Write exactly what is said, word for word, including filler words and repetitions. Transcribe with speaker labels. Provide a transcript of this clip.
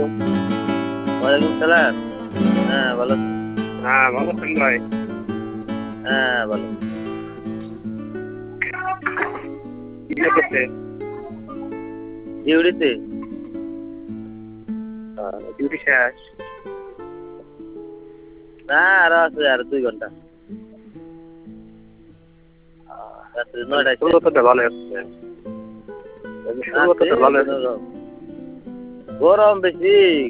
Speaker 1: আলাইকুম।
Speaker 2: ওয়ালাইকুম সালাম। হ্যাঁ বলো।
Speaker 1: হ্যাঁ ভালো আছেন ভাই?
Speaker 2: হ্যাঁ বলো।
Speaker 1: কি করছেন?
Speaker 2: ডিউটিতে।
Speaker 1: ডিউটি শেষ?
Speaker 2: না আরো আছে আর দুই ঘন্টা। রাত্রি নয়টায় শেষ।
Speaker 1: শুরুটা ভালো হচ্ছে। শুরুটা ভালো হচ্ছে।
Speaker 2: গরম বেশি।